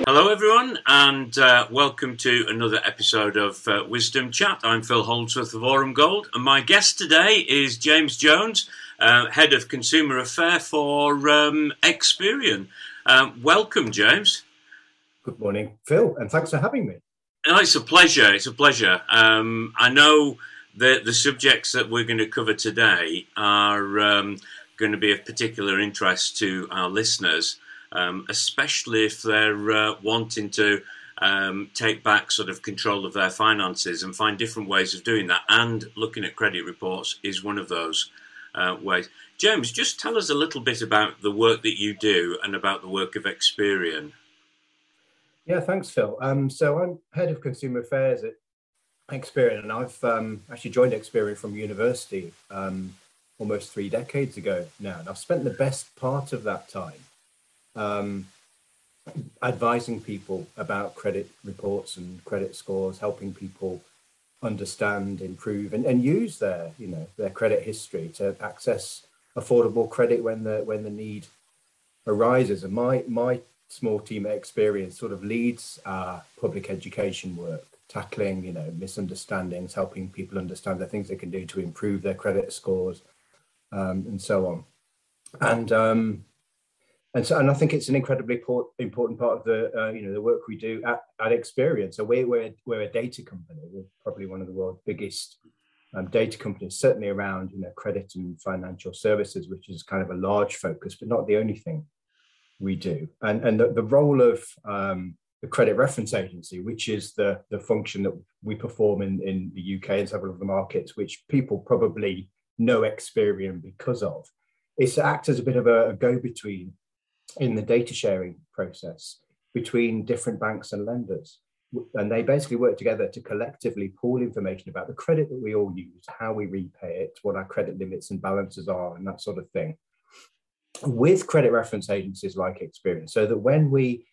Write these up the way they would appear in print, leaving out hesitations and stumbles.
Hello, everyone, and welcome to another episode of Wisdom Chat. I'm Phil Holdsworth of Aurum Gold, and my guest today is James Jones, Head of Consumer Affairs for Experian. Welcome, James. Good morning, Phil, and thanks for having me. No, it's a pleasure. It's a pleasure. I know that the subjects that we're going to cover today are going to be of particular interest to our listeners. Especially if they're wanting to take back sort of control of their finances and find different ways of doing that. And looking at credit reports is one of those ways. James, just tell us a little bit about the work that you do and about the work of Experian. Yeah, thanks, Phil. So I'm Head of Consumer Affairs at Experian, and I've actually joined Experian from university almost 3 decades ago now. And I've spent the best part of that time advising people about credit reports and credit scores, helping people understand, improve, and use their credit history to access affordable credit when the need arises. And my small team at Experian sort of leads our public education work, tackling misunderstandings, helping people understand the things they can do to improve their credit scores, and so on. And I think it's an incredibly important part of the work we do at Experian. So we're a data company. We're probably one of the world's biggest data companies, certainly around credit and financial services, which is kind of a large focus, but not the only thing we do. And the role of the Credit Reference Agency, which is the function that we perform in the UK and several of the markets, which people probably know Experian because of, is to act as a bit of a go-between in the data sharing process between different banks and lenders. And they basically work together to collectively pool information about the credit that we all use, how we repay it, what our credit limits and balances are, and that sort of thing, with credit reference agencies like Experian, so that when we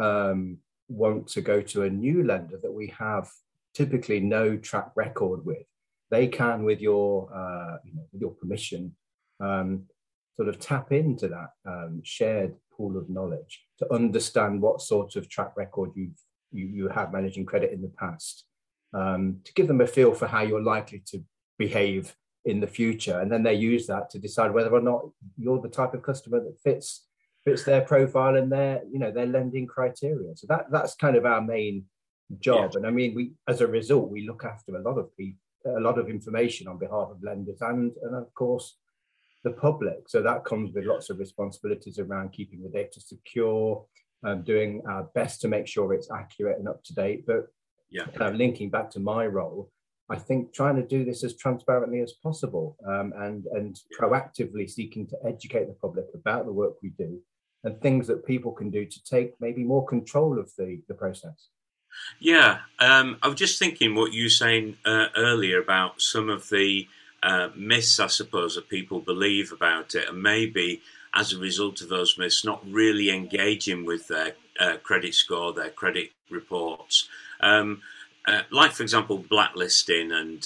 want to go to a new lender that we have typically no track record with, they can, with your permission, sort of tap into that shared pool of knowledge to understand what sort of track record you have managing credit in the past, to give them a feel for how you're likely to behave in the future. And then they use that to decide whether or not you're the type of customer that fits their profile and their lending criteria. So that's kind of our main job. Yeah. And I mean, we, as a result, we look after a lot of information on behalf of lenders and of course the public. So that comes with lots of responsibilities around keeping the data secure, doing our best to make sure it's accurate and up to date. But linking back to my role, I think trying to do this as transparently as possible, and proactively seeking to educate the public about the work we do and things that people can do to take maybe more control of the process. Yeah, I was just thinking what you were saying earlier about some of the myths, I suppose, that people believe about it, and maybe as a result of those myths, not really engaging with their credit score, their credit reports. Like, for example, blacklisting and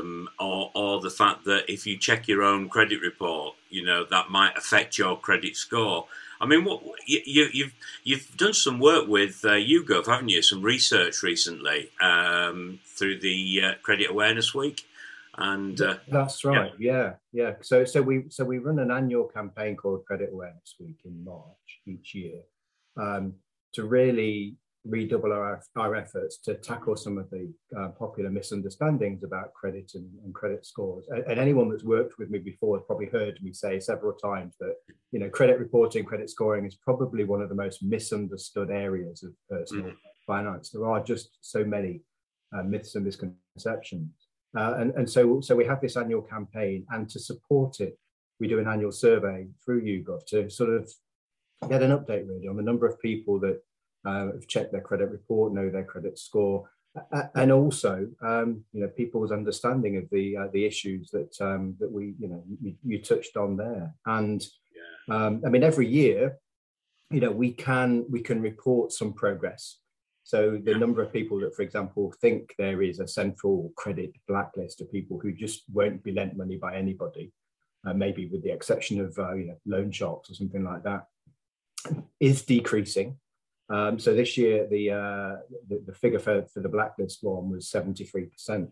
or the fact that if you check your own credit report, that might affect your credit score. I mean, what you've done some work with YouGov, haven't you? Some research recently through the Credit Awareness Week. And that's right. Yeah. So we run an annual campaign called Credit Awareness Week in March each year, to really redouble our efforts to tackle some of the popular misunderstandings about credit and credit scores. And anyone that's worked with me before has probably heard me say several times that credit reporting, credit scoring is probably one of the most misunderstood areas of personal finance. There are just so many myths and misconceptions. And so we have this annual campaign, and to support it, we do an annual survey through YouGov to sort of get an update really on the number of people that have checked their credit report, know their credit score, and also people's understanding of the issues that we you touched on there. And I mean, every year, we can report some progress. So the number of people that, for example, think there is a central credit blacklist of people who just won't be lent money by anybody, maybe with the exception of loan sharks or something like that, is decreasing. So this year, the figure for the blacklist one was 73%.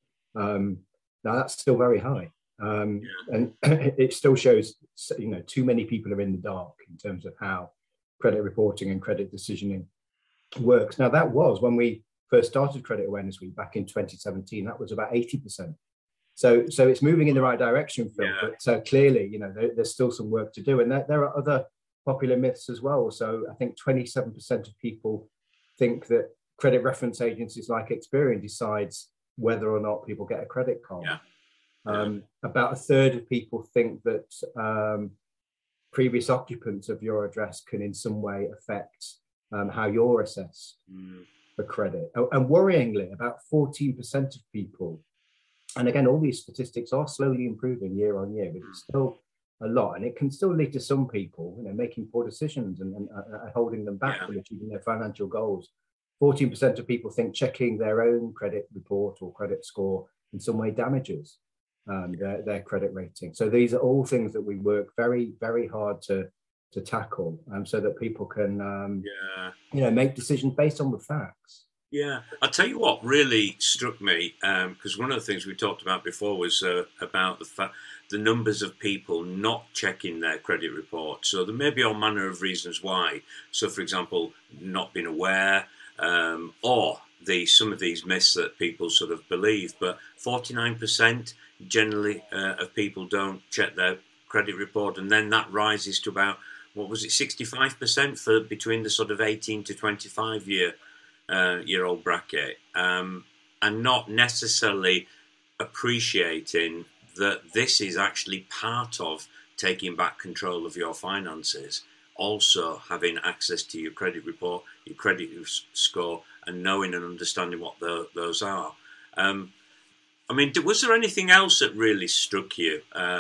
Now that's still very high, and it still shows, too many people are in the dark in terms of how credit reporting and credit decisioning works. Now that was when we first started Credit Awareness Week back in 2017. That was about 80%. So it's moving in the right direction, Phil. Yeah. But clearly, there's still some work to do, and there are other popular myths as well. So I think 27% of people think that credit reference agencies like Experian decides whether or not people get a credit card. About a third of people think that previous occupants of your address can in some way affect how you're assessed for credit. And worryingly, about 14% of people, and again, all these statistics are slowly improving year on year, but it's still a lot, and it can still lead to some people, making poor decisions and holding them back from achieving their financial goals. 14% of people think checking their own credit report or credit score in some way damages their credit rating. So these are all things that we work very, very hard to tackle, so that people can, make decisions based on the facts. Yeah, I'll tell you what really struck me, because one of the things we talked about before was about the numbers of people not checking their credit report. So there may be all manner of reasons why. So, for example, not being aware, or some of these myths that people sort of believe. But 49% generally of people don't check their credit report, and then that rises to about, 65% for between the sort of 18 to 25 year old bracket, and not necessarily appreciating that this is actually part of taking back control of your finances. Also having access to your credit report, your credit score, and knowing and understanding what those are. Was there anything else that really struck you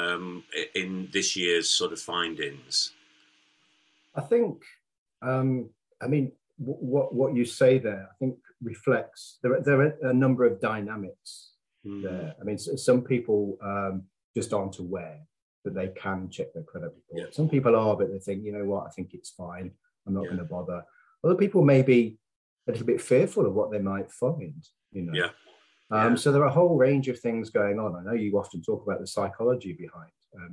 in this year's sort of findings? I think, what you say there, I think reflects, there are a number of dynamics there. Some people just aren't aware that they can check their credit report. Some people are, but they think, I think it's fine, I'm not going to bother. Other people may be a little bit fearful of what they might find, So there are a whole range of things going on. I know you often talk about the psychology behind,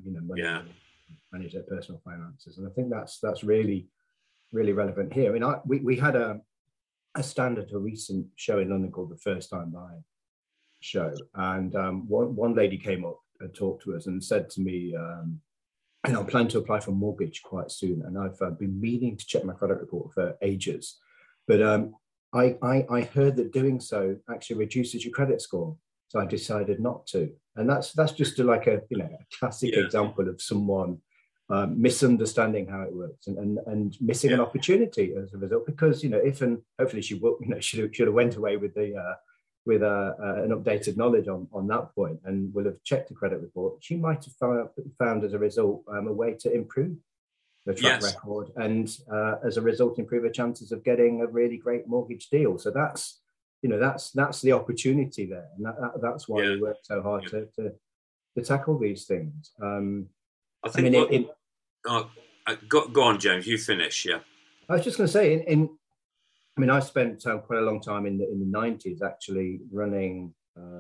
manage their personal finances, and I think that's really, really relevant here. We had a stand at a recent show in London called the First Time Buyer Show, and one lady came up and talked to us and said to me, I'm planning to apply for a mortgage quite soon, and I've been meaning to check my credit report for ages, but I heard that doing so actually reduces your credit score, so I decided not to. And that's just a classic example of someone misunderstanding how it works and missing an opportunity as a result. Because hopefully she will, should have went away with an updated knowledge on that point and will have checked the credit report. She might have found as a result a way to improve the track record, and as a result improve her chances of getting a really great mortgage deal. So that's the opportunity there, and that's why we work so hard to tackle these things. I think go on, James. You finish. Yeah, I was just going to say, I spent quite a long time in the 90s actually running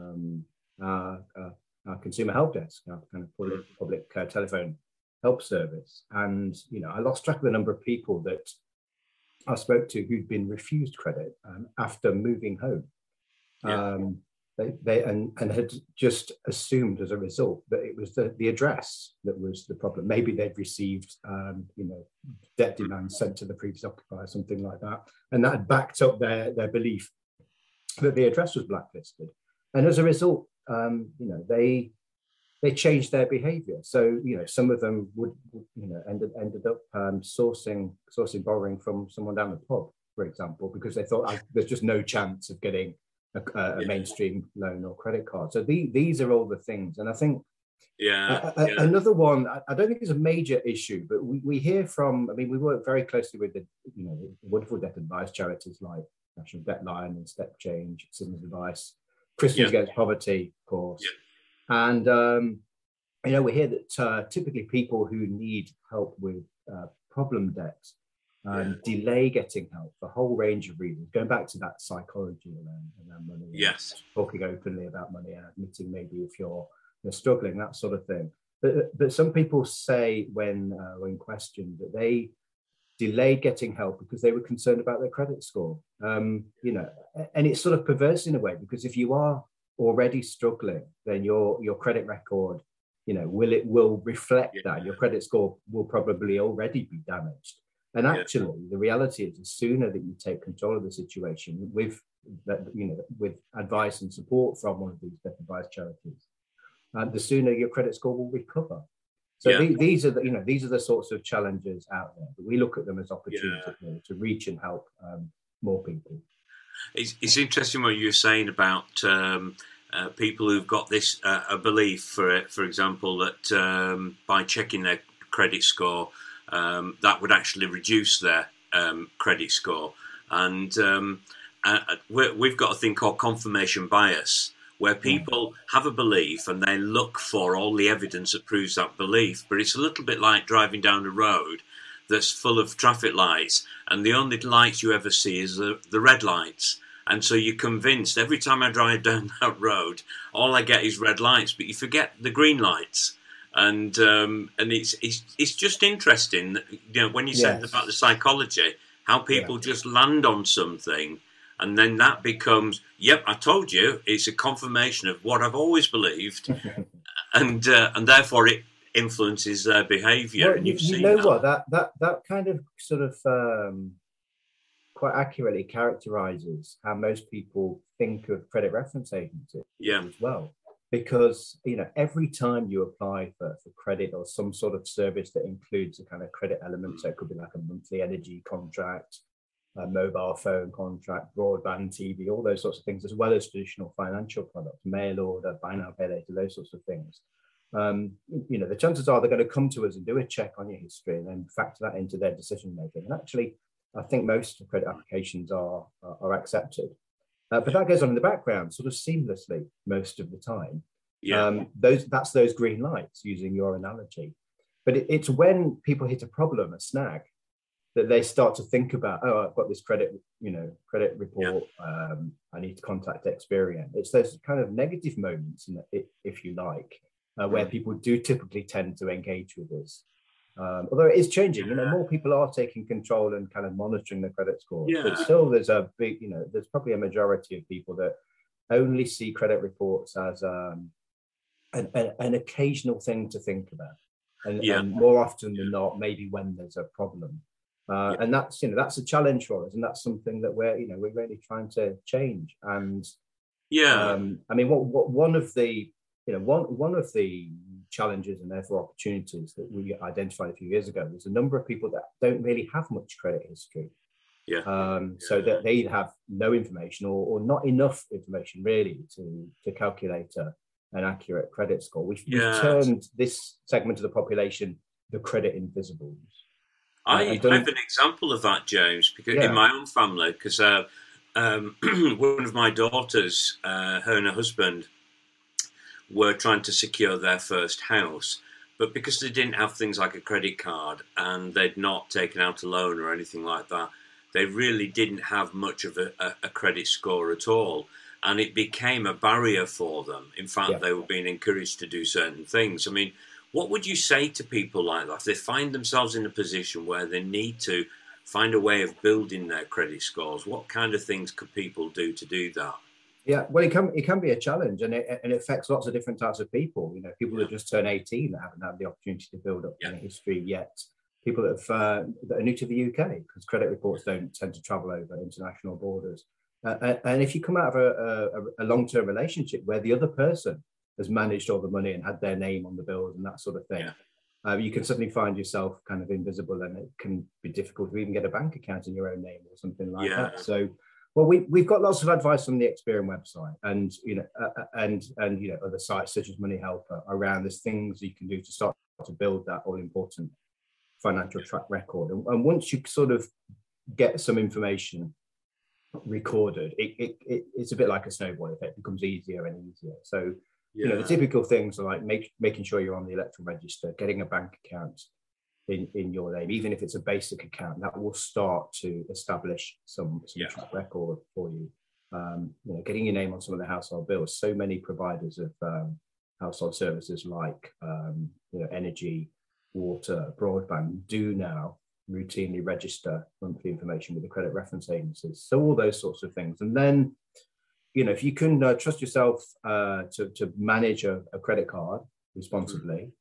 our consumer help desk, our kind of public telephone help service, and I lost track of the number of people that I spoke to who'd been refused credit after moving home. They had just assumed as a result that it was the address that was the problem. Maybe they'd received debt demands sent to the previous occupier, something like that, and that had backed up their belief that the address was blacklisted. And as a result, they changed their behaviour. So some of them would ended up sourcing borrowing from someone down the pub, for example, because they thought there's just no chance of getting a mainstream loan or credit card. So these are all the things. And I think another one, I don't think it's a major issue, but we hear from, we work very closely with the wonderful debt advice charities like National Debt Line and Step Change, Citizens Advice, Christians Against Poverty, of course. And we hear that typically people who need help with problem debts delay getting help for a whole range of reasons. Going back to that psychology around money, Yes. talking openly about money and admitting maybe if you're struggling, that sort of thing. But some people say when questioned that they delayed getting help because they were concerned about their credit score. And it's sort of perverse in a way, because if you are already struggling, then your credit record, will reflect that. Your credit score will probably already be damaged. And actually, the reality is, the sooner that you take control of the situation with advice and support from one of these debt advice charities, the sooner your credit score will recover. So these are the sorts of challenges out there, but we look at them as opportunities to reach and help more people. It's interesting what you're saying about people who've got this a belief, for example, that by checking their credit score, that would actually reduce their credit score. And we've got a thing called confirmation bias, where people have a belief and they look for all the evidence that proves that belief. But it's a little bit like driving down a road that's full of traffic lights, and the only lights you ever see is the red lights. And so you're convinced every time I drive down that road, all I get is red lights, but you forget the green lights. And it's just interesting, when you said about the psychology, how people just land on something. And then that becomes, I told you, it's a confirmation of what I've always believed, and therefore it influences their behaviour. Well, and you've seen what that kind of sort of quite accurately characterises how most people think of credit reference agencies as well. Because every time you apply for credit or some sort of service that includes a kind of credit element, so it could be like a monthly energy contract, a mobile phone contract, broadband, TV, all those sorts of things, as well as traditional financial products, mail order, buy now, pay later, those sorts of things. The chances are they're going to come to us and do a check on your history and then factor that into their decision making. And actually, I think most credit applications are accepted. But that goes on in the background sort of seamlessly most of the time. That's those green lights, using your analogy. But it's when people hit a problem, a snag, that they start to think about, I've got this credit report, I need to contact Experian. It's those kind of negative moments, if you like, where people do typically tend to engage with us. Although it is changing, more people are taking control and kind of monitoring their credit scores. But still, there's a big, there's probably a majority of people that only see credit reports as an occasional thing to think about, and more often than not, maybe when there's a problem. And that's a challenge for us, and that's something that we're really trying to change. And one of the challenges and therefore opportunities that we identified a few years ago was a number of people that don't really have much credit history. So that they have no information or not enough information really to calculate an accurate credit score. We've termed this segment of the population the credit invisibles. I have an example of that, James, because in my own family, because one of my daughters, her and her husband, were trying to secure their first house, but because they didn't have things like a credit card and they'd not taken out a loan or anything like that, they really didn't have much of a credit score at all, and it became a barrier for them. In fact, they were being encouraged to do certain things. I mean, what would you say to people like that? If they find themselves in a position where they need to find a way of building their credit scores, what kind of things could people do to do that? Yeah, well, it can be a challenge, and it affects lots of different types of people. People that just turn 18 that haven't had the opportunity to build up any history yet. People that are new to the UK, because credit reports don't tend to travel over international borders. And if you come out of a long-term relationship where the other person has managed all the money and had their name on the bills and that sort of thing, you can suddenly find yourself kind of invisible, and it can be difficult to even get a bank account in your own name or something like that. So, well, we've got lots of advice on the Experian website, and other sites such as Money Helper around there's things you can do to start to build that all important financial track record. And once you sort of get some information recorded, it's a bit like a snowball effect. It becomes easier and easier. So the typical things are like making sure you're on the electoral register, getting a bank account, in your name, even if it's a basic account, that will start to establish some track record for you. Getting your name on some of the household bills. So many providers of household services like energy, water, broadband do now routinely register monthly information with the credit reference agencies. So all those sorts of things. And then, if you can trust yourself to manage a credit card responsibly,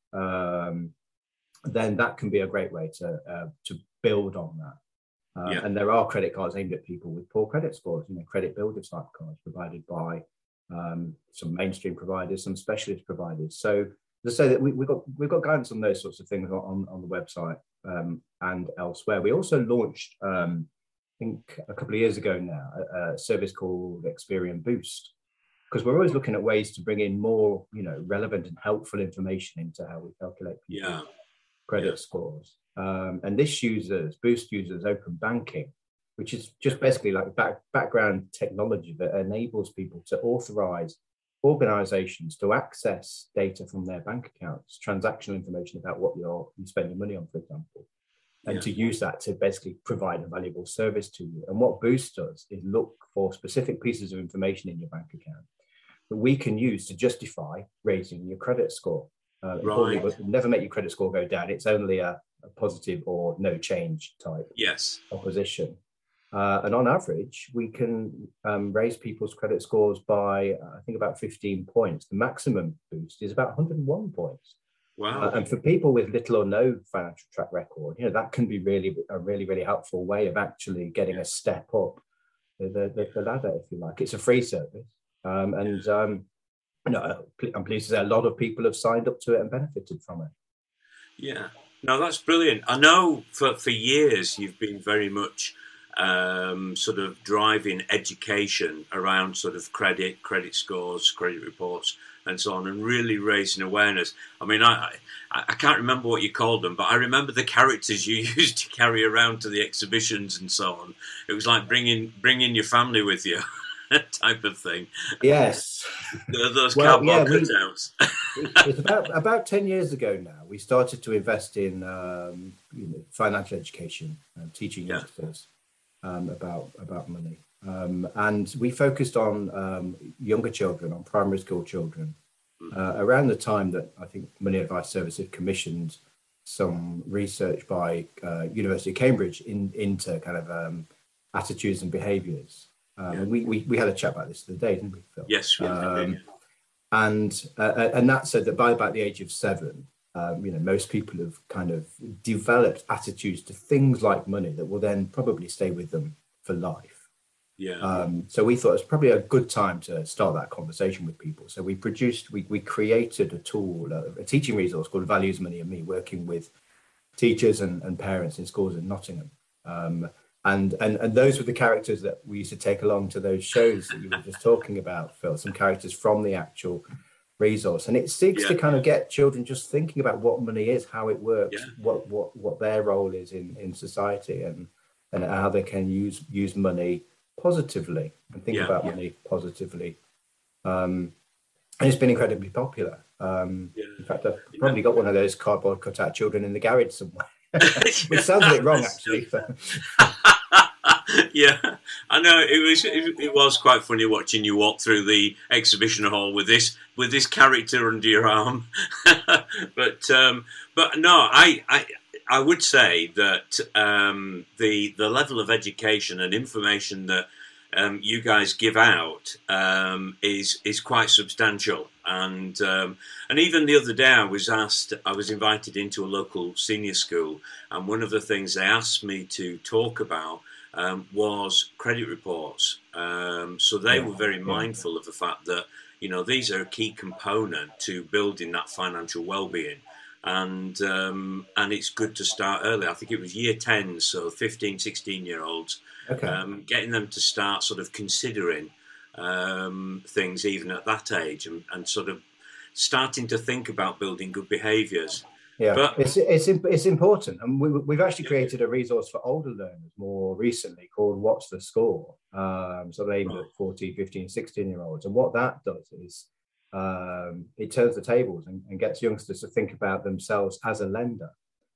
then that can be a great way to build on that. And there are credit cards aimed at people with poor credit scores, credit builder type cards provided by some mainstream providers, some specialist providers. So to say that we've got guidance on those sorts of things on the website and elsewhere. We also launched, I think a couple of years ago now, a service called Experian Boost, because we're always looking at ways to bring in more, relevant and helpful information into how we calculate people's credit scores. And this Boost uses open banking, which is just basically like background technology that enables people to authorize organizations to access data from their bank accounts, transactional information about what you spend your money on, for example, and to use that to basically provide a valuable service to you. And what Boost does is look for specific pieces of information in your bank account that we can use to justify raising your credit score. It will never make your credit score go down. It's only a positive or no change type proposition. And on average, we can raise people's credit scores by, I think, about 15 points. The maximum boost is about 101 points. Wow. And for people with little or no financial track record, that can be a really helpful way of actually getting a step up the ladder, if you like. It's a free service. I'm pleased to say a lot of people have signed up to it and benefited from it. Yeah. No, that's brilliant. I know for years you've been very much sort of driving education around sort of credit scores, credit reports, and so on, and really raising awareness. I mean, I can't remember what you called them, but I remember the characters you used to carry around to the exhibitions and so on. It was like bringing your family with you. Type of thing. Yes. Those cardboard cutouts. It's about 10 years ago now, we started to invest in financial education and teaching youngsters about money. And we focused on younger children, on primary school children, around the time that I think Money Advice Service had commissioned some research by University of Cambridge into kind of attitudes and behaviours. We had a chat about this the other day, didn't we, Phil? Yes, we did. And that said that by about the age of 7, most people have kind of developed attitudes to things like money that will then probably stay with them for life. So we thought it was probably a good time to start that conversation with people. So we created a tool, a teaching resource called Values, Money and Me, working with teachers and parents in schools in Nottingham. And those were the characters that we used to take along to those shows that you were just talking about, Phil, some characters from the actual resource. And it seeks to kind of get children just thinking about what money is, how it works, what their role is in society, and how they can use money positively and think about money positively. And it's been incredibly popular. In fact, I've probably got one of those cardboard cutout children in the garage somewhere. Which sounds a bit wrong, actually. Yeah, I know it was quite funny watching you walk through the exhibition hall with this character under your arm. but no, I would say that the level of education and information that you guys give out is quite substantial, and even the other day I was invited into a local senior school, and one of the things they asked me to talk about was credit reports. So they were very mindful of the fact that these are a key component to building that financial well-being. And it's good to start early. I think it was year 10, so 15, 16-year-olds, getting them to start sort of considering things even at that age, and sort of starting to think about building good behaviours. Yeah, but it's important, and we've actually created a resource for older learners more recently called What's the Score? Sort of aimed at 14, 15, 16-year-olds, and what that does is it turns the tables and gets youngsters to think about themselves as a lender.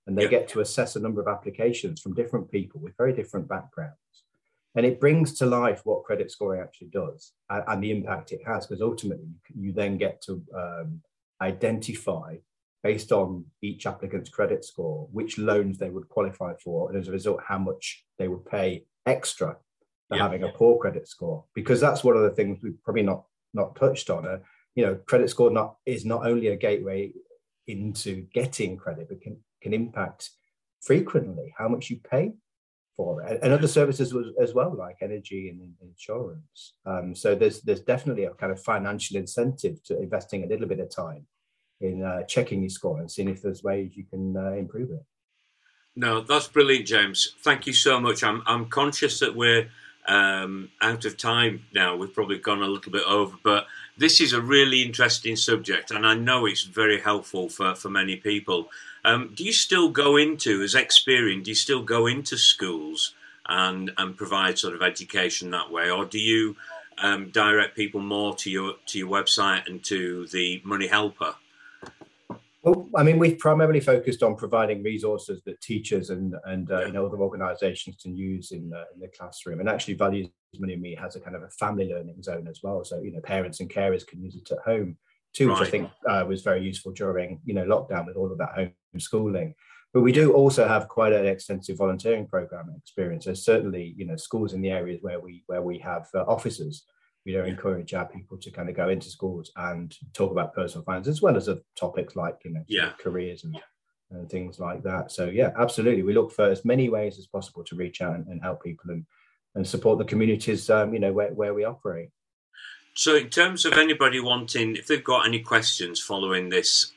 and they get to assess a number of applications from different people with very different backgrounds. And it brings to life what credit scoring actually does and the impact it has, because ultimately you then get to identify, based on each applicant's credit score, which loans they would qualify for, and as a result, how much they would pay extra for having a poor credit score. Because that's one of the things we've probably not touched on. Credit score is not only a gateway into getting credit, but can impact frequently how much you pay for it, and other services as well, like energy and insurance. So there's definitely a kind of financial incentive to investing a little bit of time in checking your score and seeing if there's ways you can improve it. No, that's brilliant, James. Thank you so much. I'm conscious that we're out of time now. We've probably gone a little bit over, but this is a really interesting subject, and I know it's very helpful for many people. Do you still go into, as Experian, do you still go into schools and provide sort of education that way, or do you direct people more to your website and to the Money Helper? Well, I mean, we've primarily focused on providing resources that teachers and other organisations can use in the classroom. And actually, Values Money and Me has a kind of a family learning zone as well. So parents and carers can use it at home too, which I think was very useful during lockdown with all of that homeschooling. But we do also have quite an extensive volunteering program experience. There's certainly schools in the areas where we have officers. We encourage our people to kind of go into schools and talk about personal finance, as well as topics like careers and things like that. So yeah, absolutely, we look for as many ways as possible to reach out and help people and support the communities where we operate. So in terms of anybody wanting, if they've got any questions following this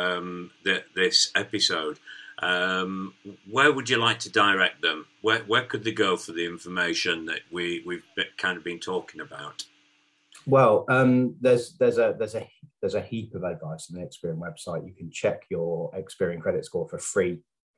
this episode, where would you like to direct them? Where could they go for the information that we've kind of been talking about? Well, there's a heap of advice on the Experian website. You can check your Experian credit score for free.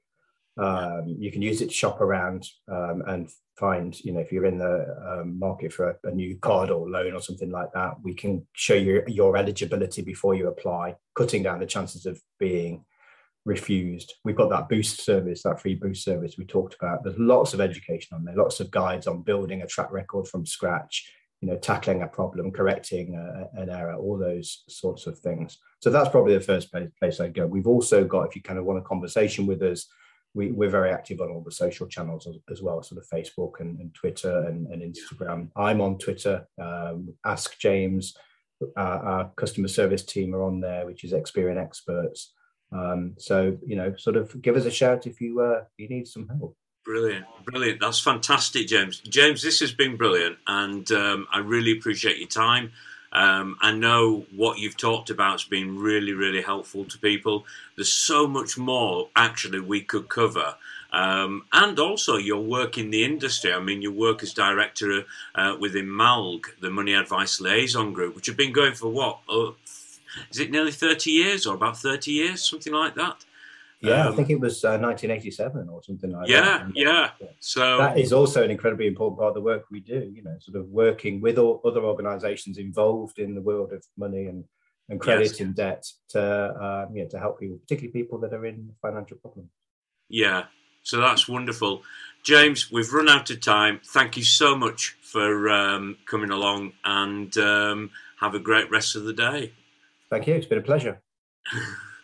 You can use it to shop around and find, if you're in the market for a new card or loan or something like that, we can show you your eligibility before you apply, cutting down the chances of being refused. We've got that boost service, that free boost service we talked about. There's lots of education on there, lots of guides on building a track record from scratch, tackling a problem, correcting an error, all those sorts of things. So that's probably the first place I'd go. We've also got, if you kind of want a conversation with us, we're very active on all the social channels as well, sort of Facebook and Twitter and Instagram. I'm on Twitter. Ask James. Our customer service team are on there, which is Experian Experts. So, sort of give us a shout if you need some help. Brilliant. That's fantastic, James. James, this has been brilliant, and I really appreciate your time. I know what you've talked about has been really, really helpful to people. There's so much more, actually, we could cover. And also your work in the industry. I mean, your work as director within MALG, the Money Advice Liaison Group, which have been going for what? Is it nearly 30 years or about 30 years, something like that? Yeah, I think it was 1987 or something like that. Yeah. So that is also an incredibly important part of the work we do, sort of working with other organisations involved in the world of money and credit and debt to help people, particularly people that are in financial problems. Yeah, so that's wonderful. James, we've run out of time. Thank you so much for coming along, and have a great rest of the day. Thank you. It's been a pleasure.